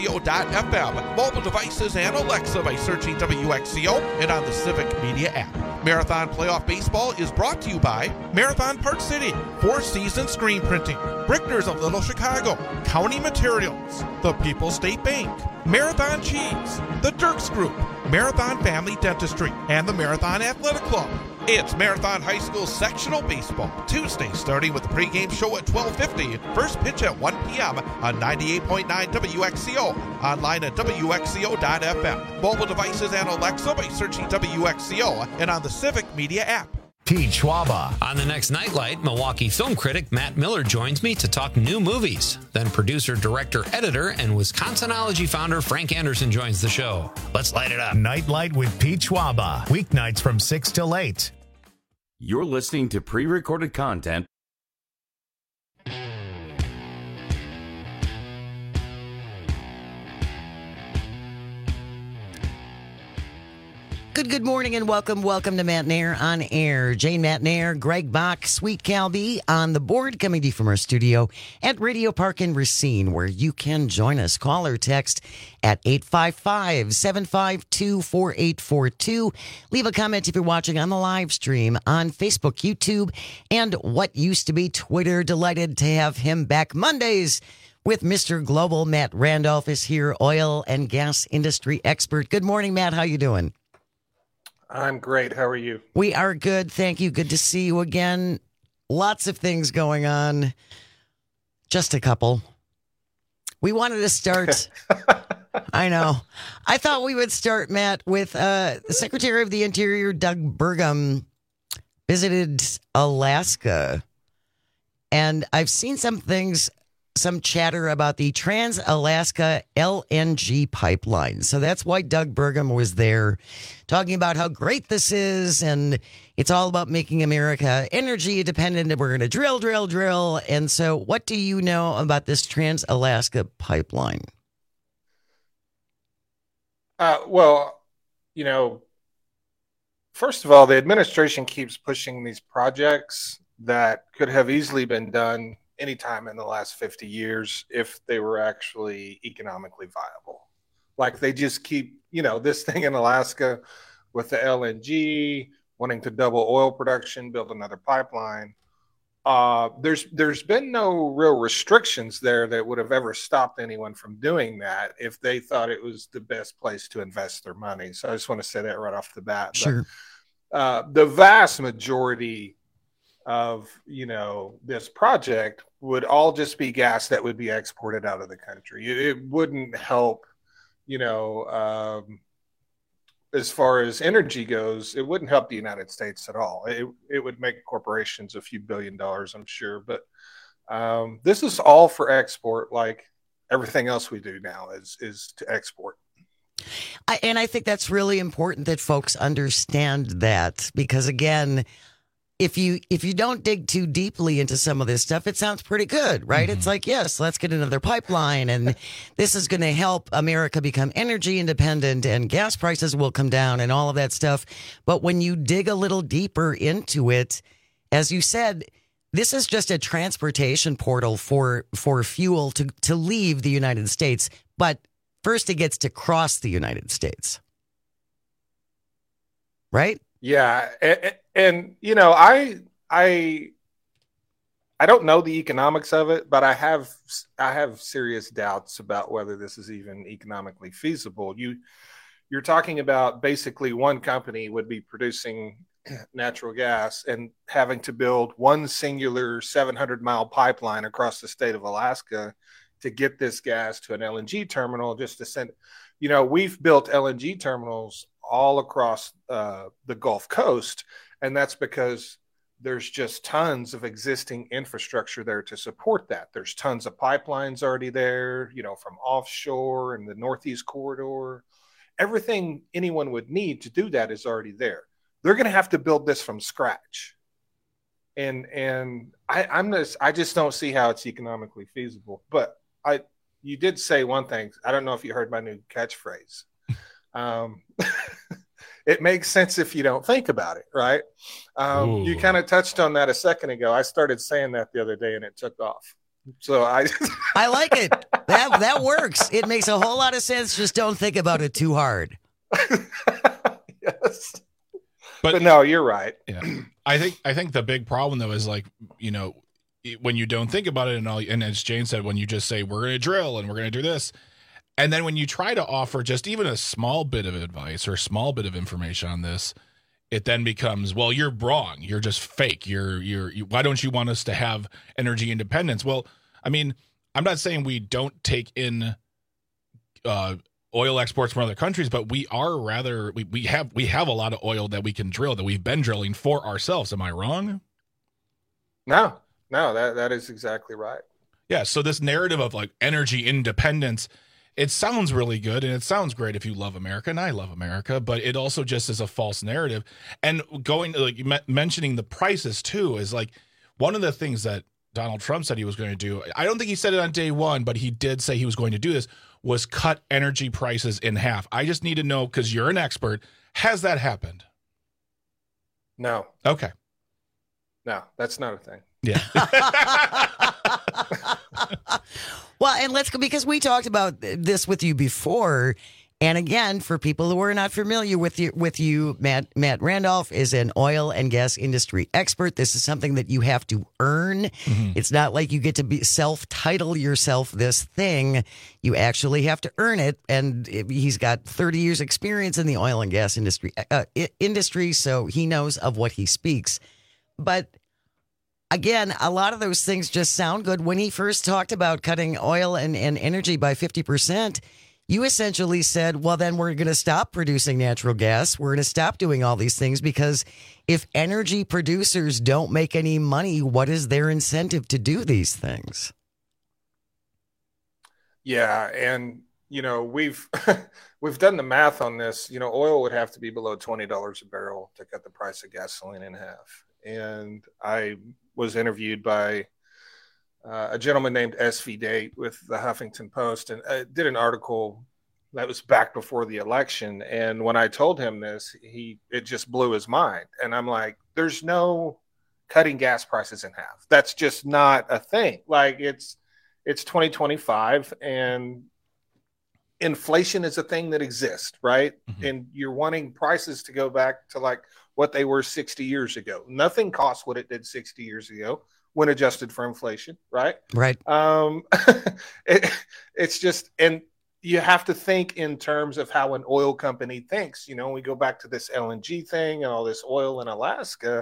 WXCO.FM, mobile devices, and Alexa by searching WXCO, and on the Civic Media app. Marathon Playoff Baseball is brought to you by Marathon Park City, Four Seasons Screen Printing, Brickner's of Little Chicago, County Materials, the People's State Bank, Marathon Cheese, the Dirks Group, Marathon Family Dentistry, and the Marathon Athletic Club. It's Marathon High School Sectional Baseball, Tuesday starting with the pregame show at 12:50, first pitch at 1 p.m. on 98.9 WXCO, online at WXCO.FM, mobile devices and Alexa by searching WXCO, and on the Civic Media app. Pete Schwaba. On the next Nightlight, Milwaukee film critic Matt Miller joins me to talk new movies. Then producer, director, editor, and Wisconsinology founder Frank Anderson joins the show. Let's light it up. Nightlight with Pete Schwaba. Weeknights from 6 till 8. You're listening to pre-recorded content. Good morning and welcome to Matt Nair on Air. Jane Matt Nair, Greg Bach, Sweet Cal B on the board, coming to you from our studio at Radio Park in Racine, where you can join us. Call or text at 855-752-4842. Leave a comment if you're watching on the live stream on Facebook, YouTube, and what used to be Twitter. Delighted to have him back Mondays with Mr. Global. Matt Randolph is here, oil and gas industry expert. Good morning, Matt. How you doing? I'm great. How are you? We are good. Thank you. Good to see you again. Lots of things going on. Just a couple. We wanted to start. I know. I thought we would start, Matt, with the Secretary of the Interior, Doug Burgum, visited Alaska. And I've seen some chatter about the Trans-Alaska LNG pipeline. So that's why Doug Burgum was there, talking about how great this is, and it's all about making America energy independent, and we're going to drill. And so what do you know about this Trans-Alaska pipeline? Well, first of all, the administration keeps pushing these projects that could have easily been done anytime in the last 50 years if they were actually economically viable. Like they just keep, this thing in Alaska with the LNG, wanting to double oil production, build another pipeline. There's been no real restrictions there that would have ever stopped anyone from doing that if they thought it was the best place to invest their money. So I just want to say that right off the bat. Sure. But, the vast majority of this project would all just be gas that would be exported out of the country. It wouldn't help, as far as energy goes, it wouldn't help the United States at all. It would make corporations a few $1 billion, I'm sure. But this is all for export, like everything else we do now is to export. And I think that's really important that folks understand that, because again, if you don't dig too deeply into some of this stuff, it sounds pretty good, right? Mm-hmm. It's like, yes, let's get another pipeline, and this is going to help America become energy independent, and gas prices will come down and all of that stuff. But when you dig a little deeper into it, as you said, this is just a transportation portal for fuel to leave the United States. But first it gets to cross the United States. Right? Yeah. And I don't know the economics of it, but I have serious doubts about whether this is even economically feasible. You're talking about basically one company would be producing natural gas and having to build one singular 700-mile pipeline across the state of Alaska to get this gas to an LNG terminal just to send. We've built LNG terminals all across the Gulf Coast, and that's because there's just tons of existing infrastructure there to support that. There's tons of pipelines already there, from offshore and the Northeast Corridor. Everything anyone would need to do that is already there. They're going to have to build this from scratch. And I just don't see how it's economically feasible. But you did say one thing. I don't know if you heard my new catchphrase. It makes sense if you don't think about it, right? You kind of touched on that a second ago. I started saying that the other day and it took off. So I like it. That works. It makes a whole lot of sense. Just don't think about it too hard. Yes. But no, you're right. Yeah. I think the big problem though is like, you know, when you don't think about it and as Jane said, when you just say we're going to drill and we're going to do this, and then when you try to offer just even a small bit of advice or a small bit of information on this, it then becomes, well, you're wrong. You're just fake. Why don't you want us to have energy independence? Well, I mean, I'm not saying we don't take in oil exports from other countries, but we have a lot of oil that we can drill, that we've been drilling for ourselves. Am I wrong? No, that is exactly right. Yeah. So this narrative of like energy independence, it sounds really good and it sounds great if you love America, and I love America, but it also just is a false narrative. And going to like mentioning the prices too is like one of the things that Donald Trump said he was going to do. I don't think he said it on day one, but he did say he was going to do this, was cut energy prices in half. I just need to know, because you're an expert, has that happened? No. Okay. No, that's not a thing. Yeah. Well, and let's go, because we talked about this with you before. And again, for people who are not familiar with you, Matt Randolph is an oil and gas industry expert. This is something that you have to earn. Mm-hmm. It's not like you get to self-title yourself this thing. You actually have to earn it. And he's got 30 years experience in the oil and gas industry, so he knows of what he speaks. But again, a lot of those things just sound good. When he first talked about cutting oil and energy by 50%, you essentially said, well, then we're going to stop producing natural gas. We're going to stop doing all these things, because if energy producers don't make any money, what is their incentive to do these things? Yeah. And, you know, we've done the math on this. You know, oil would have to be below $20 a barrel to cut the price of gasoline in half. And I was interviewed by a gentleman named SV Date with the Huffington Post, and did an article that was back before the election. And when I told him this, it just blew his mind. And I'm like, there's no cutting gas prices in half. That's just not a thing. Like it's 2025 and inflation is a thing that exists, right? Mm-hmm. And you're wanting prices to go back to like what they were 60 years ago. Nothing costs what it did 60 years ago when adjusted for inflation, right? Right. It's just, and you have to think in terms of how an oil company thinks. You know, we go back to this LNG thing and all this oil in Alaska.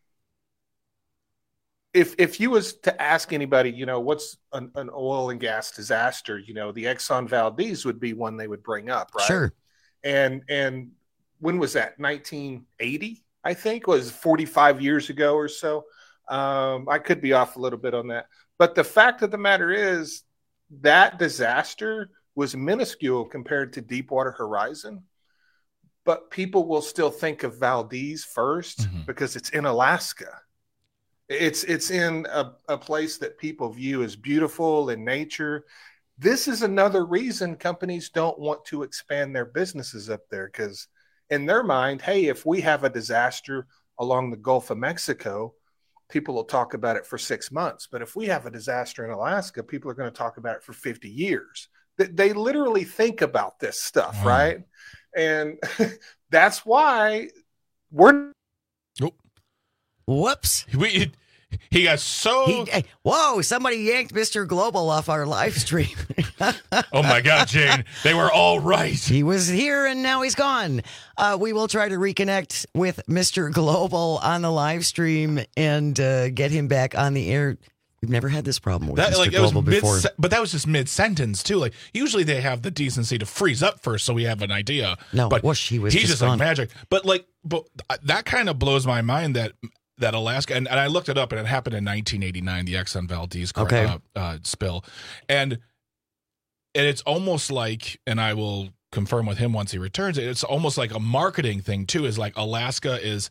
If you was to ask anybody, you know, what's an oil and gas disaster, you know, the Exxon Valdez would be one they would bring up, right? Sure. And when was that? 1980, I think, was 45 years ago or so. I could be off a little bit on that. But the fact of the matter is that disaster was minuscule compared to Deepwater Horizon. But people will still think of Valdez first because it's in Alaska. It's in a place that people view as beautiful in nature. This is another reason companies don't want to expand their businesses up there, because in their mind, hey, if we have a disaster along the Gulf of Mexico, people will talk about it for 6 months. But if we have a disaster in Alaska, people are going to talk about it for 50 years. They literally think about this stuff, right? And that's why we're... Whoops. He got so... Whoa, somebody yanked Mr. Global off our live stream. Oh, my God, Jane. They were all right. He was here, and now he's gone. We will try to reconnect with Mr. Global on the live stream and get him back on the air. We've never had this problem with Mr. Global before. But that was just mid-sentence, too. Like, usually they have the decency to freeze up first so we have an idea. No, but he was he's just like magic. But that kind of blows my mind that Alaska, and I looked it up, and it happened in 1989, the Exxon Valdez spill. And it's almost like, and I will confirm with him once he returns, it's almost like a marketing thing, too, is like Alaska is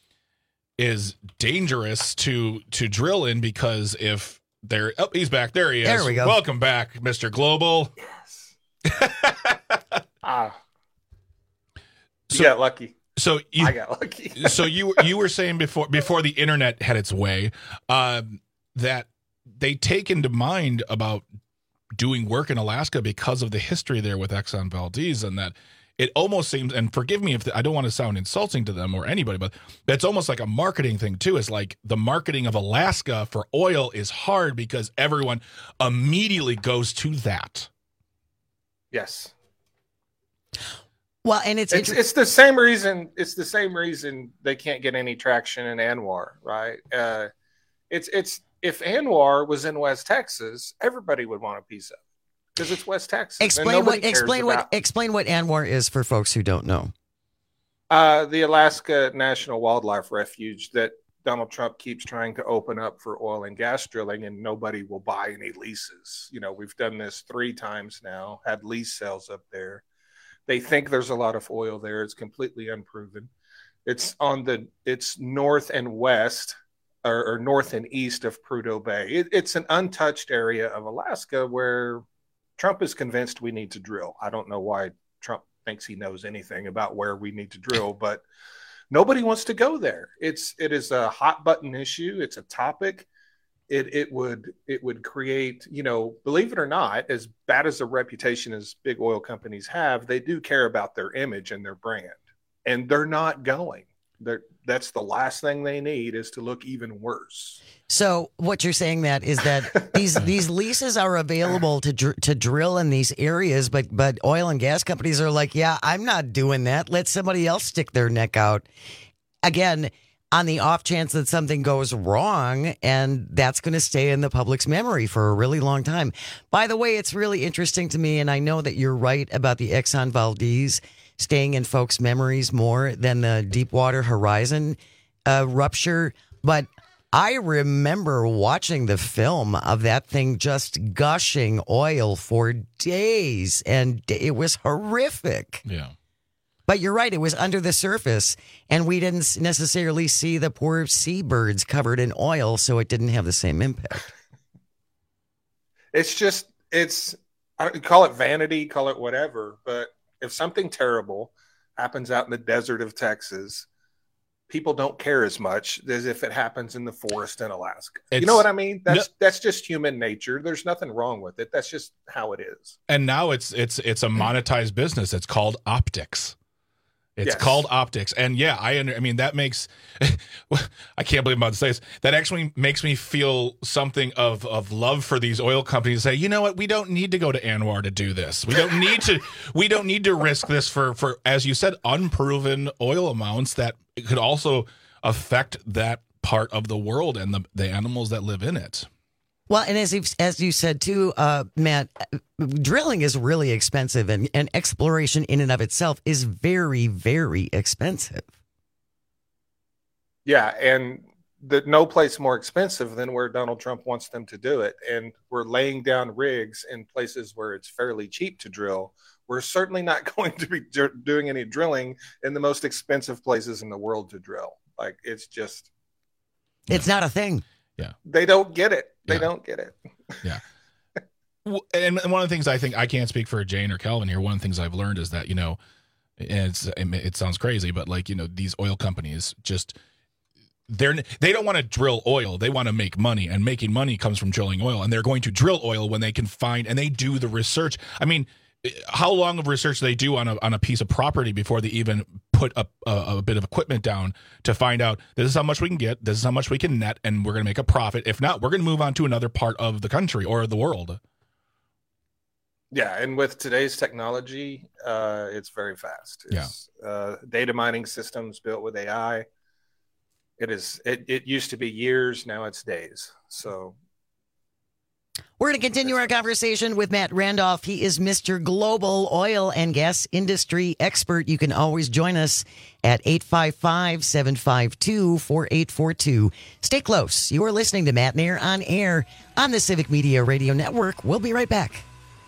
dangerous to drill in, because if they're... Oh, he's back. There he is. There we go. Welcome back, Mr. Global. Yes. You got lucky. So I got lucky. So you were saying before the internet had its way, that they take into mind about doing work in Alaska because of the history there with Exxon Valdez, and that it almost seems, and forgive me if I don't want to sound insulting to them or anybody, but it's almost like a marketing thing too. It's like the marketing of Alaska for oil is hard because everyone immediately goes to that. Yes. Well, and it's the same reason. It's the same reason they can't get any traction in ANWR, right? It's if ANWR was in West Texas, everybody would want a piece of it because it's West Texas. Explain what ANWR is for folks who don't know. The Alaska National Wildlife Refuge that Donald Trump keeps trying to open up for oil and gas drilling, and nobody will buy any leases. We've done this 3 times now, had lease sales up there. They think there's a lot of oil there. It's completely unproven. It's north and west or north and east of Prudhoe Bay. It's an untouched area of Alaska where Trump is convinced we need to drill. I don't know why Trump thinks he knows anything about where we need to drill, but nobody wants to go there. It is a hot button issue. It's a topic. It would create, believe it or not, as bad as a reputation as big oil companies have, they do care about their image and their brand, and they're not going. That's the last thing they need is to look even worse. So what you're saying, Matt, is that these leases are available to drill in these areas, but oil and gas companies are like, yeah, I'm not doing that. Let somebody else stick their neck out. Again, on the off chance that something goes wrong, and that's going to stay in the public's memory for a really long time. By the way, it's really interesting to me, and I know that you're right about the Exxon Valdez staying in folks' memories more than the Deepwater Horizon rupture, but I remember watching the film of that thing just gushing oil for days, and it was horrific. Yeah. But you're right, it was under the surface, and we didn't necessarily see the poor seabirds covered in oil, so it didn't have the same impact. I call it vanity, call it whatever, but if something terrible happens out in the desert of Texas, people don't care as much as if it happens in the forest in Alaska. You know what I mean? That's just human nature. There's nothing wrong with it. That's just how it is. And now it's a monetized business. It's called optics. It's called optics. And yeah, I mean, that makes, I can't believe I'm about to say this, that actually makes me feel something of love for these oil companies. Say, you know what, we don't need to go to ANWR to do this. We don't need to risk this for, as you said, unproven oil amounts that could also affect that part of the world and the animals that live in it. Well, and as you said too, Matt, drilling is really expensive, and exploration in and of itself is very, very expensive. Yeah, and no place more expensive than where Donald Trump wants them to do it. And we're laying down rigs in places where it's fairly cheap to drill. We're certainly not going to be doing any drilling in the most expensive places in the world to drill. Like, it's just... It's not a thing. Yeah. They don't get it. They don't get it. Yeah. And one of the things I think, I can't speak for Jane or Calvin here, one of the things I've learned is that, it sounds crazy, but these oil companies just, they don't want to drill oil. They want to make money, and making money comes from drilling oil. And they're going to drill oil when they can find, and they do the research. I mean, how long of research do they do on a piece of property before they even put a bit of equipment down to find out this is how much we can get, this is how much we can net, and we're going to make a profit. If not, we're going to move on to another part of the country or the world. Yeah, and with today's technology, it's very fast. It's, data mining systems built with AI. It used to be years, now it's days. So we're going to continue our conversation with Matt Randolph. He is Mr. Global Oil and Gas Industry Expert. You can always join us at 855-752-4842. Stay close. You are listening to Matt Nair on air on the Civic Media Radio Network. We'll be right back.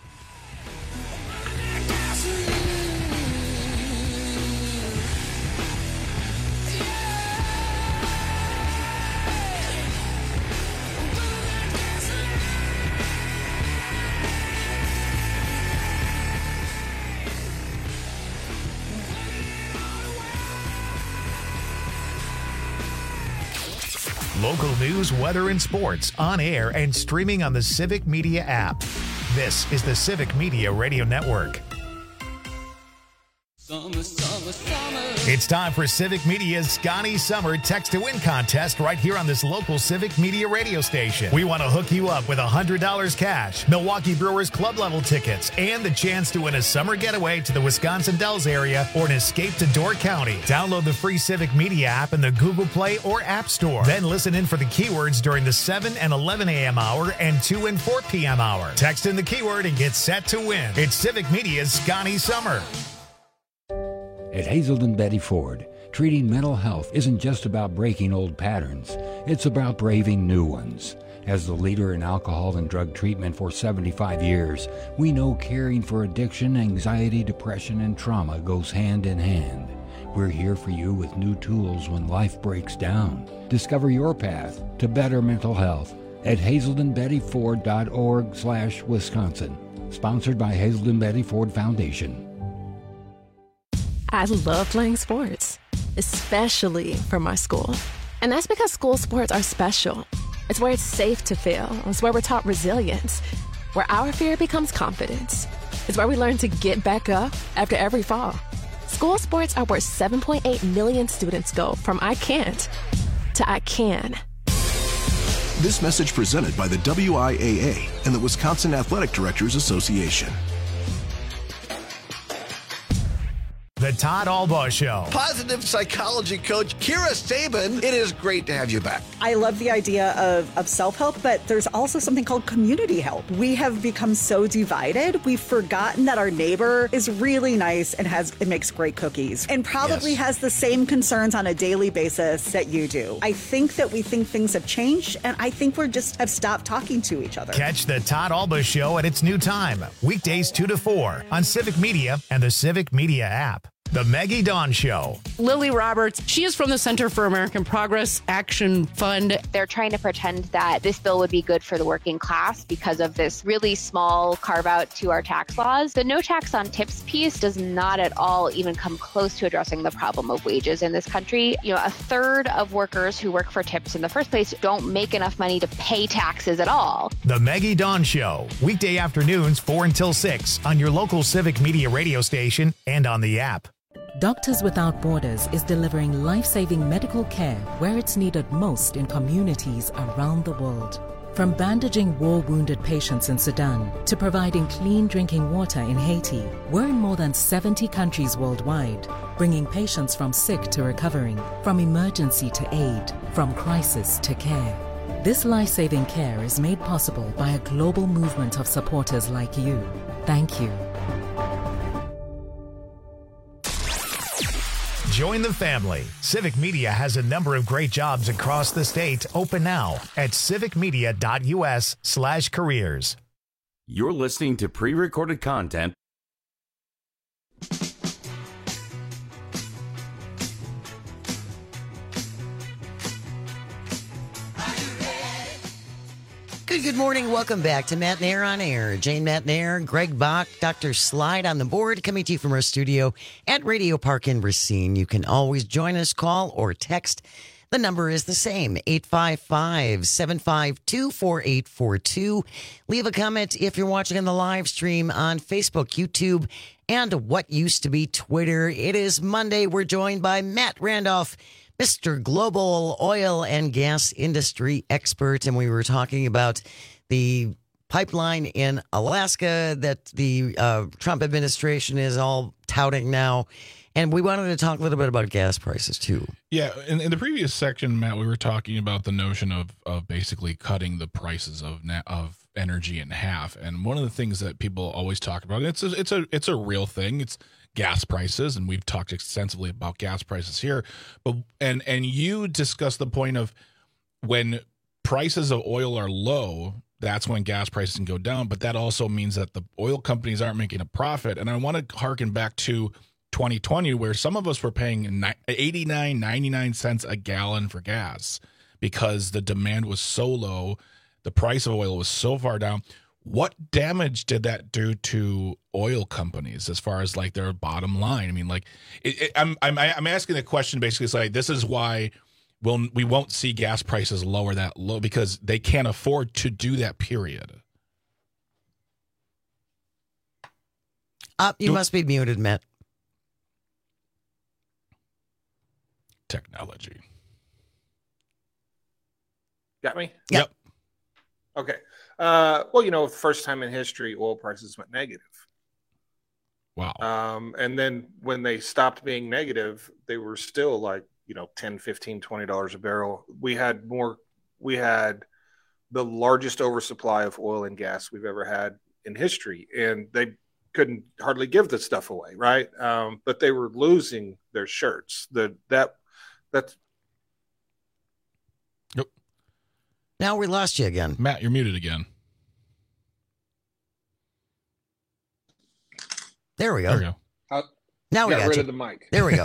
Local news, weather, and sports on air and streaming on the Civic Media app. This is the Civic Media Radio Network. Summer, summer, summer. It's time for Civic Media's Scotty Summer Text to Win contest right here on this local Civic Media radio station. We want to hook you up with $100 cash, Milwaukee Brewers club level tickets, and the chance to win a summer getaway to the Wisconsin Dells area or an escape to Door County. Download the free Civic Media app in the Google Play or App Store. Then listen in for the keywords during the 7 and 11 a.m. hour and 2 and 4 p.m. hour. Text in the keyword and get set to win. It's Civic Media's Scotty Summer. At Hazelden Betty Ford, treating mental health isn't just about breaking old patterns. It's about braving new ones. As the leader in alcohol and drug treatment for 75 years, we know caring for addiction, anxiety, depression, and trauma goes hand in hand. We're here for you with new tools when life breaks down. Discover your path to better mental health at hazeldenbettyford.org/Wisconsin. Sponsored by Hazelden Betty Ford Foundation. I love playing sports, especially for my school. And that's because school sports are special. It's where it's safe to fail. It's where we're taught resilience, where our fear becomes confidence. It's where we learn to get back up after every fall. School sports are where 7.8 million students go from I can't to I can. This message presented by the WIAA and the Wisconsin Athletic Directors Association. The Todd Albaugh Show. Positive psychology coach Kira Sabin, it is great to have you back. I love the idea of self-help, but there's also something called community help. We have become so divided, we've forgotten that our neighbor is really nice and makes great cookies and probably has the same concerns on a daily basis that you do. I think that we think things have changed, and I think we just have stopped talking to each other. Catch the Todd Albaugh Show at its new time, weekdays 2 to 4 on Civic Media and the Civic Media app. The Maggie Dawn Show. Lily Roberts, she is from the Center for American Progress Action Fund. They're trying to pretend that this bill would be good for the working class because of this really small carve out to our tax laws. The no tax on tips piece does not at all even come close to addressing the problem of wages in this country. You know, a third of workers who work for tips in the first place don't make enough money to pay taxes at all. The Maggie Dawn Show, weekday afternoons 4 until 6 on your local Civic Media radio station and on the app. Doctors Without Borders is delivering life-saving medical care where it's needed most in communities around the world. From bandaging war-wounded patients in Sudan to providing clean drinking water in Haiti, we're in more than 70 countries worldwide, bringing patients from sick to recovering, from emergency to aid, from crisis to care. This life-saving care is made possible by a global movement of supporters like you. Thank you. Join the family. Civic Media has a number of great jobs across the state open now at civicmedia.us/careers. You're listening to pre-recorded content. Good morning. Welcome back to Matt Nair on Air. Jane Matt Nair, Greg Bach, Dr. Slide on the board, coming to you from our studio at Radio Park in Racine. You can always join us, call, or text. The number is the same, 855-752-4842. Leave a comment if you're watching on the live stream on Facebook, YouTube, and what used to be Twitter. It is Monday. We're joined by Matt Randolph, Mr. Global Oil and Gas Industry Expert, and we were talking about the pipeline in Alaska that the Trump administration is all touting now. And we wanted to talk a little bit about gas prices, too. Yeah, in the previous section, Matt, we were talking about the notion of basically cutting the prices of energy in half. And one of the things that people always talk about, it's a real thing. It's gas prices, and we've talked extensively about gas prices here. But and you discussed the point of when prices of oil are low, that's when gas prices can go down. But that also means that the oil companies aren't making a profit. And I want to harken back to 2020, where some of us were paying 89, 99 cents a gallon for gas because the demand was so low, the price of oil was so far down. What damage did that do to oil companies as far as like their bottom line? I mean, like, I'm asking the question basically. It's like, this is why we won't see gas prices lower that low, because they can't afford to do that. Period. You must be muted, Matt. Technology. Got me? Yep. Okay. Well, first time in history, oil prices went negative. Wow. And then when they stopped being negative, they were still like, $10, $15, $20 a barrel. We had the largest oversupply of oil and gas we've ever had in history. And they couldn't hardly give the stuff away, right? But they were losing their shirts. That's Yep. Now we lost you again. Matt, you're muted again. There we go. There we go. Now we got rid you. of the mic. There we go.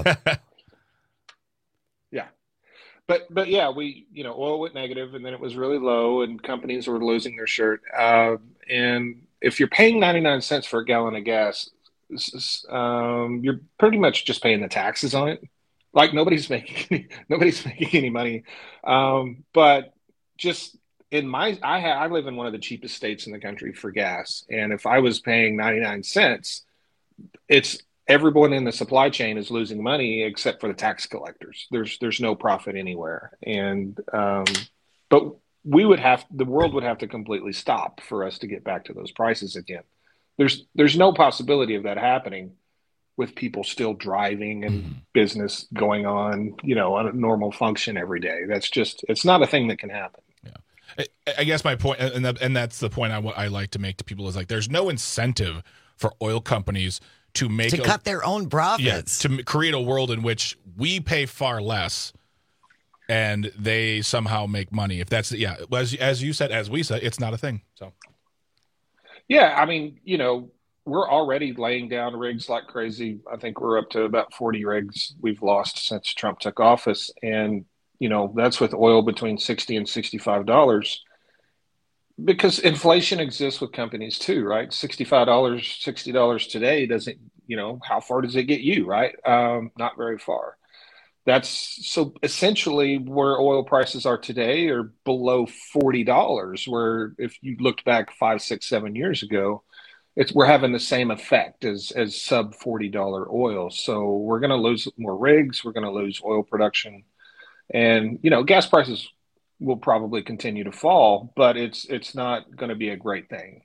Yeah. But yeah, oil went negative and then it was really low and companies were losing their shirt. And if you're paying 99 cents for a gallon of gas, you're pretty much just paying the taxes on it. Like nobody's making any money. But just I live in one of the cheapest states in the country for gas. And if I was paying 99 cents, it's everyone in the supply chain is losing money except for the tax collectors. There's no profit anywhere. And, but the world would have to completely stop for us to get back to those prices again. There's no possibility of that happening with people still driving and business going on, on a normal function every day. It's not a thing that can happen. Yeah. I guess my point, and that's the point I like to make to people, is like, there's no incentive for oil companies to cut their own profits, to create a world in which we pay far less and they somehow make money. If that's, as you said, as we said, it's not a thing. So, yeah, I mean, we're already laying down rigs like crazy. I think we're up to about 40 rigs we've lost since Trump took office. And, that's with oil between $60 and $65. Because inflation exists with companies too, right? $65, $60 today doesn't, how far does it get you, right? Not very far. So essentially where oil prices are today are below $40, where if you looked back 5, 6, 7 years ago, we're having the same effect as sub $40 oil. So we're going to lose more rigs. We're going to lose oil production. And, gas prices will probably continue to fall, but it's not going to be a great thing.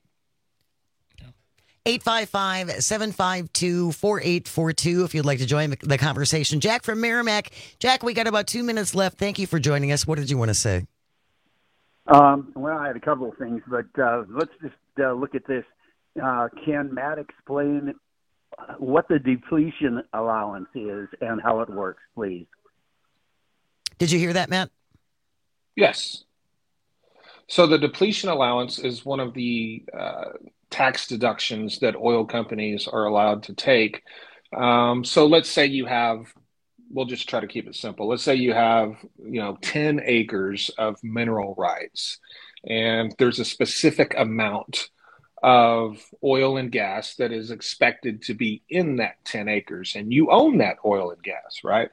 855-752-4842 if you'd like to join the conversation. Jack from Merrimack. Jack, we got about 2 minutes left. Thank you for joining us. What did you want to say? Well, I had a couple of things, but let's just look at this. Can Matt explain what the depletion allowance is and how it works, please? Did you hear that, Matt? Yes. So the depletion allowance is one of the tax deductions that oil companies are allowed to take. So let's say we'll just try to keep it simple. Let's say you have, 10 acres of mineral rights, and there's a specific amount of oil and gas that is expected to be in that 10 acres, and you own that oil and gas, right?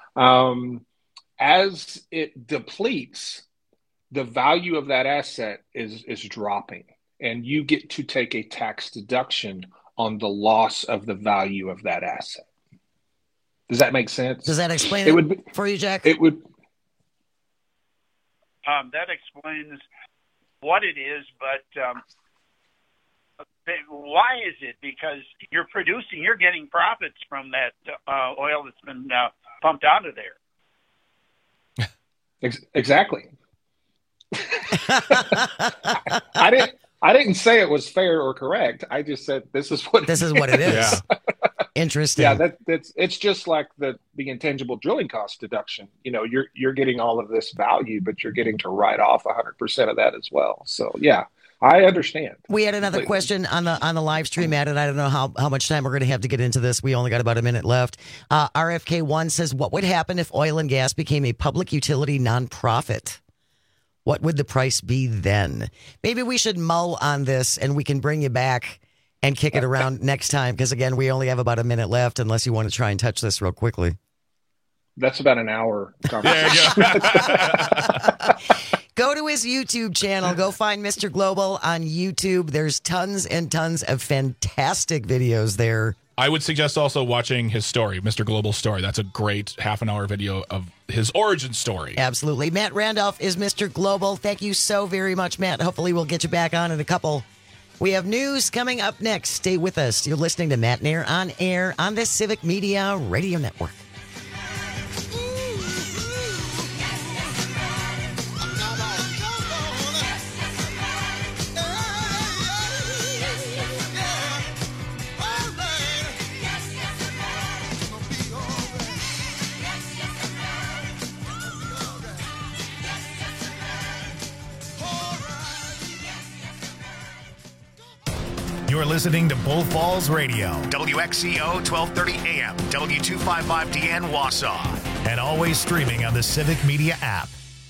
As it depletes, the value of that asset is dropping, and you get to take a tax deduction on the loss of the value of that asset. Does that make sense? Does that explain it for you, Jack? It would. That explains what it is, but why is it? Because you're getting profits from that oil that's been pumped out of there. Exactly. I didn't say it was fair or correct. I just said this is what it is. Yeah. Interesting. Yeah, it's just like the intangible drilling cost deduction. You're getting all of this value, but you're getting to write off 100% of that as well. So yeah, I understand. We had another question on the live stream, Matt, and I don't know how much time we're going to have to get into this. We only got about a minute left. RFK1 says, what would happen if oil and gas became a public utility nonprofit? What would the price be then? Maybe we should mull on this, and we can bring you back and kick it around next time, because, again, we only have about a minute left, unless you want to try and touch this real quickly. That's about an hour conversation. There you go. Go to his YouTube channel. Go find Mr. Global on YouTube. There's tons and tons of fantastic videos there. I would suggest also watching his story, Mr. Global Story. That's a great half-an-hour video of his origin story. Absolutely. Matt Randolph is Mr. Global. Thank you so very much, Matt. Hopefully we'll get you back on in a couple. We have news coming up next. Stay with us. You're listening to Matt Nair on air on the Civic Media Radio Network. You're listening to Bull Falls Radio, WXCO 1230 AM, W255DN Wausau, and always streaming on the Civic Media app.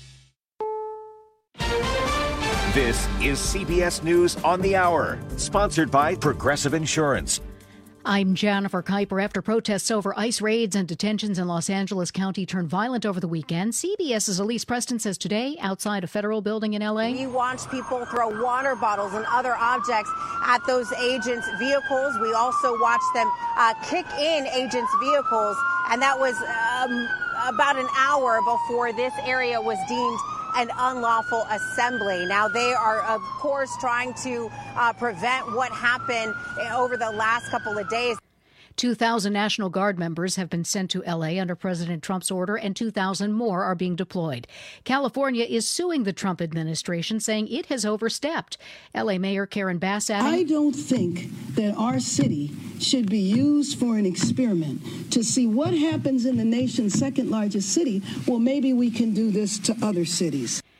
This is CBS News on the Hour, sponsored by Progressive Insurance. I'm Jennifer Kuiper. After protests over ICE raids and detentions in Los Angeles County turned violent over the weekend, CBS's Elise Preston says today, outside a federal building in L.A., we watched people throw water bottles and other objects at those agents' vehicles. We also watched them kick in agents' vehicles, and that was about an hour before this area was deemed an unlawful assembly. Now, they are, of course, trying to prevent what happened over the last couple of days. 2,000 National Guard members have been sent to L.A. under President Trump's order, and 2,000 more are being deployed. California is suing the Trump administration, saying it has overstepped. L.A. Mayor Karen Bass adding, I don't think that our city should be used for an experiment to see what happens in the nation's second largest city. Well, maybe we can do this to other cities.